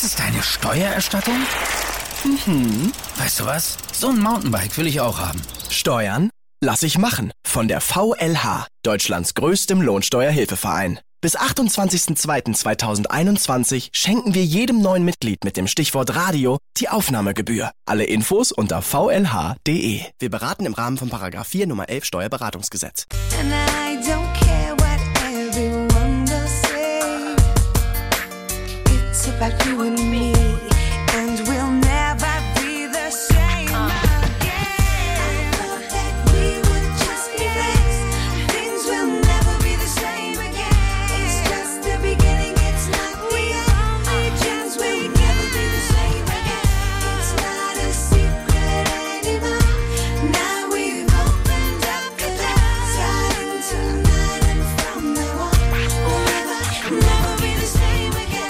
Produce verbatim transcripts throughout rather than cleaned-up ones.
ist deine Steuererstattung? Mhm. Weißt du was? So ein Mountainbike will ich auch haben. Steuern? Lass ich machen. Von der V L H, Deutschlands größtem Lohnsteuerhilfeverein. Bis achtundzwanzigsten zweiten zweitausendeinundzwanzig schenken wir jedem neuen Mitglied mit dem Stichwort Radio die Aufnahmegebühr. Alle Infos unter v l h punkt d e. Wir beraten im Rahmen von Paragraph vier Nummer elf Steuerberatungsgesetz. And I don't care what everyone will say. It's about you and me, and we'll never be the same again. I thought that we would just be friends. Things will never be the same again. It's just the beginning, it's not the only chance. We'll never be the same again. It's not a secret anymore. Now we've opened up the door. Starting tonight and from now on, we'll never, never be the same again.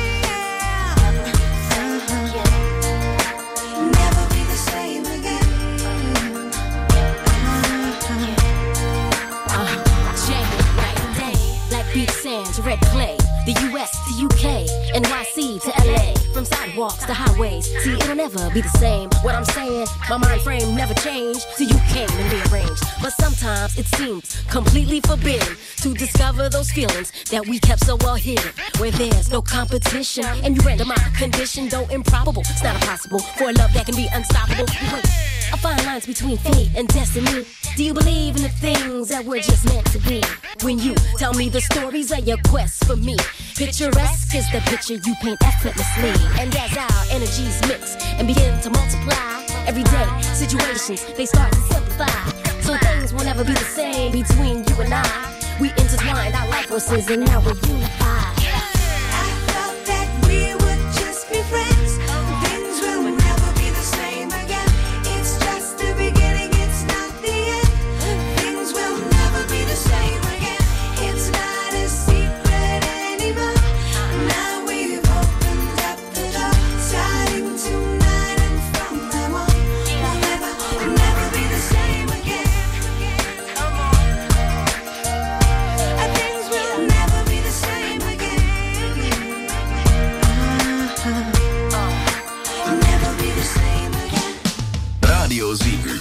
Uh-huh. Never be the same again. Like beach sands, red clay, the U S to U K, N Y C to L A, from sidewalks to highways. See, it'll never be the same. What I'm saying, my mind frame never changed till you came and rearranged. But sometimes it seems completely forbidden to discover those feelings that we kept so well hidden. Where there's no competition, and you render my condition, though improbable. It's not impossible for a love that can be unstoppable. Wait, I find lines between fate and destiny. Do you believe in the things that we're just meant to be? When you tell me the stories of your quest for me, picturesque is the picture you paint effortlessly. And as our energies mix and begin to multiply, everyday situations, they start to simplify. So things will never be the same between you and I. We intertwined our life forces and now we're unified. I thought that we would just be friends. Things will never be the same again. It's just the beginning, it's not the end. Things will never be the same again. It's not a secret anymore. Now we've opened up the door. Starting tonight and from now on, we'll never, never be the same again. Uh, Things will never be the same again. Uh-huh. Never be the same again. Radio sieben.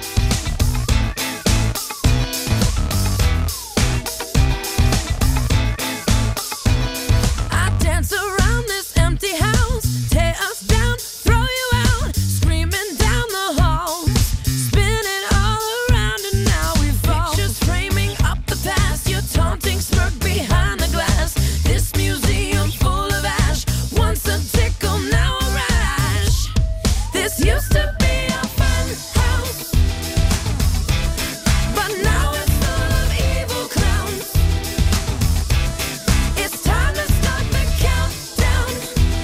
I dance around this empty house, tear us down, throw you out, screaming down the halls, spinning all around and now we fall. Pictures framing up the past, your taunting smirk behind the glass. This museum full of ash, once a tickle, now a rash. This used to be a fun house, but now it's full of evil clowns. It's time to start the countdown.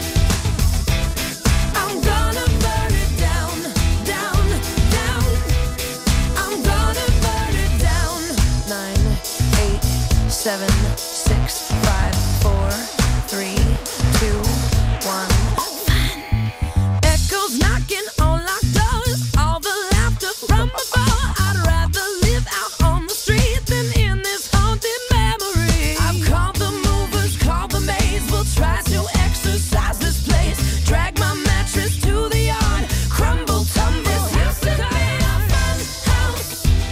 I'm gonna burn it down, down, down. I'm gonna burn it down. Nine, eight, seven, six, five, four, three, two, one. Echoes knocking on locked doors, all the laughter from before. I'd rather live out on the street than in this haunted memory. I've called the movers, called the maids. We'll try to exercise this place. Drag my mattress to the yard, crumble, tumble. This used to be a fun house,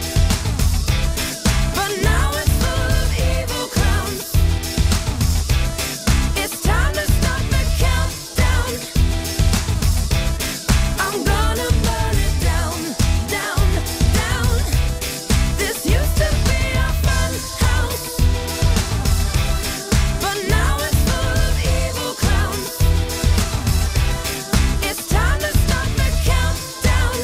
but now it's full of evil clowns. It's time to start the countdown. I'm gonna burn it down, down, down. This used to be a fun house, but now it's full of evil clowns. It's time to start the countdown.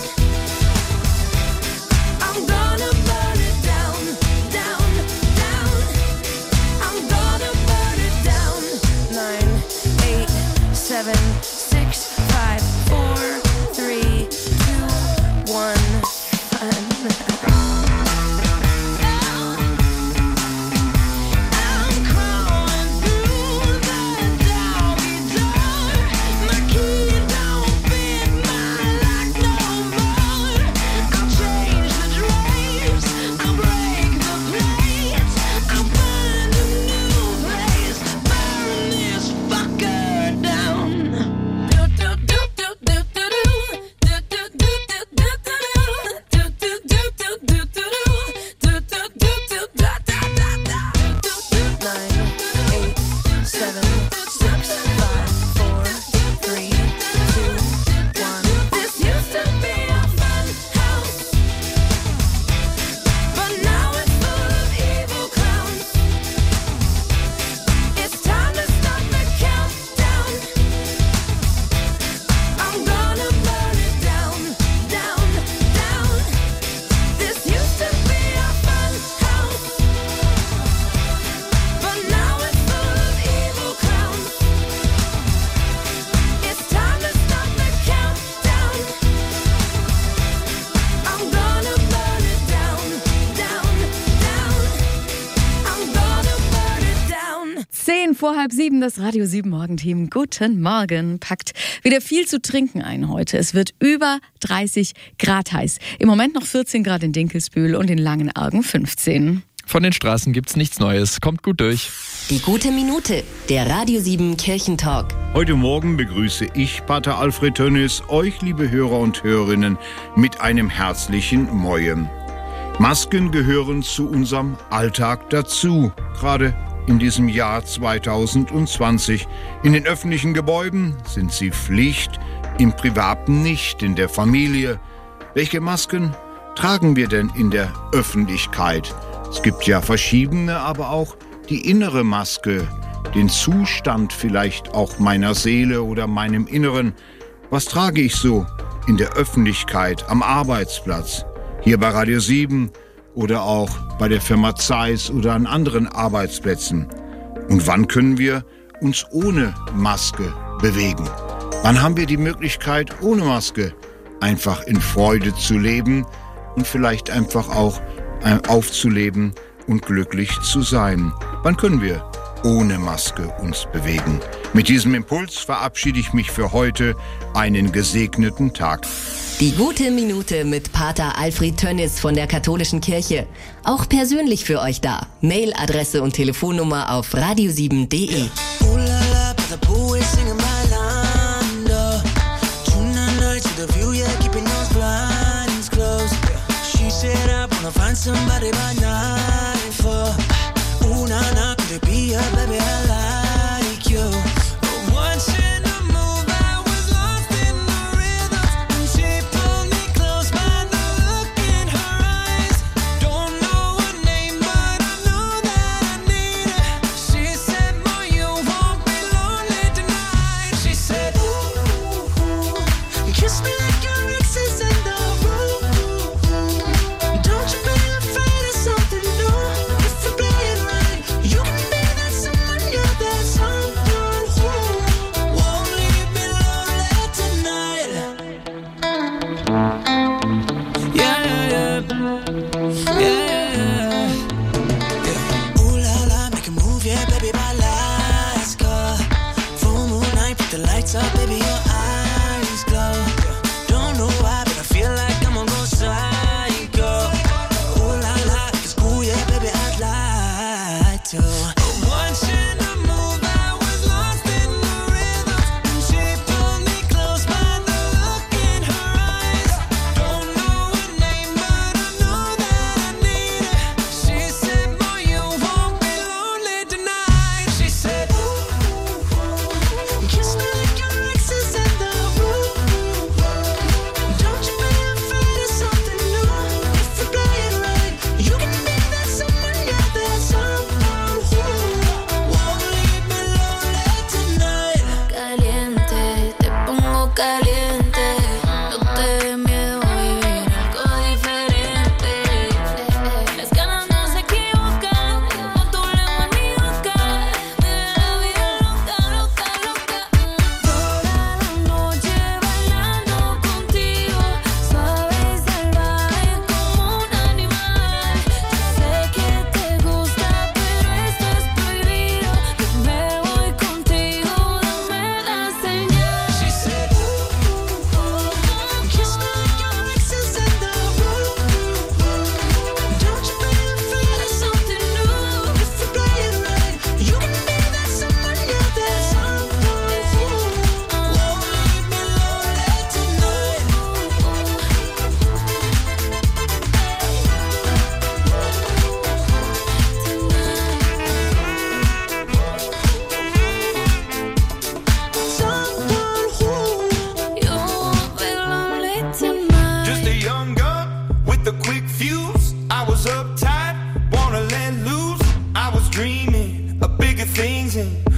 I'm gonna burn it down, down, down. I'm gonna burn it down. Nine, eight, seven, six, five, four, three, two, one. Fun. I'm crawling through the doggy door. My key don't fit my lock no more. I'll change the drapes, I'll break the plates, I'll find a new place, burn this fucker down. vor halb sieben, das Radio sieben Morgenteam. Guten Morgen. Packt wieder viel zu trinken ein heute. Es wird über dreißig Grad heiß. Im Moment noch vierzehn Grad in Dinkelsbühl und in Langenargen fünfzehn. Von den Straßen gibt's nichts Neues. Kommt gut durch. Die gute Minute, der Radio sieben Kirchentalk. Heute Morgen begrüße ich, Pater Alfred Tönnies, euch, liebe Hörer und Hörerinnen, mit einem herzlichen Moje. Masken gehören zu unserem Alltag dazu, gerade in diesem Jahr zweitausendzwanzig. In den öffentlichen Gebäuden sind sie Pflicht, im Privaten nicht, in der Familie. Welche Masken tragen wir denn in der Öffentlichkeit? Es gibt ja verschiedene, aber auch die innere Maske, den Zustand vielleicht auch meiner Seele oder meinem Inneren. Was trage ich so in der Öffentlichkeit, am Arbeitsplatz, hier bei Radio sieben oder auch bei der Firma Zeiss oder an anderen Arbeitsplätzen? Und wann können wir uns ohne Maske bewegen? Wann haben wir die Möglichkeit, ohne Maske einfach in Freude zu leben und vielleicht einfach auch aufzuleben und glücklich zu sein? Wann können wir ohne Maske uns bewegen? Mit diesem Impuls verabschiede ich mich für heute. Einen gesegneten Tag. Die gute Minute mit Pater Alfred Tönnies von der Katholischen Kirche. Auch persönlich für euch da. Mailadresse und Telefonnummer auf radio sieben punkt de. Find somebody by night for ooh, nah, nah, could it be a baby I like you? Watching the move, I was lost in the rhythm. And she pulled me close by the look in her eyes. Don't know her name, but I know that I need her. She said, boy, you won't be lonely tonight. She said, ooh, ooh, kiss me like your ex is in the room. Don't you be afraid of something new. If you play it right, you can be that someone, you're that someone who won't leave me lonely tonight. Yeah, yeah, yeah, yeah, yeah. Ooh la la, make a move, yeah, baby, by last car. Full moon night, put the lights up, baby, your eyes glow. Don't know why, but I feel like I'm gonna go psycho. Watching her move, I was lost in the rhythm. And she pulled me close by the look in her eyes. Don't know her name, but I know that I need her. She said, boy, you won't be lonely tonight. She said, ooh, ooh, kiss me like your ex is in the room. Don't you be afraid of something new. If you play it right, you can be that someone, you're that someone. Caliente, te pongo caliente. No te dé miedo vivir algo diferente. Las ganas no se equivocan, no tu lengua ni boca. Me da la vida loca, loca, loca. Toda la noche bailando contigo, suave y salvaje como un animal. Yo sé que te gusta, pero esto es prohibido. Yo me voy contigo, dame la señal. She said, ooh, ooh, kiss me like your ex is in the room. Don't you be afraid of something new. If you play it right, you can be that someone, you're that someone who won't leave me lonely tonight. Someone who You won't be lonely tonight. Just a young gun with a quick fuse. I was uptight, wanna let loose. I was dreaming of bigger things and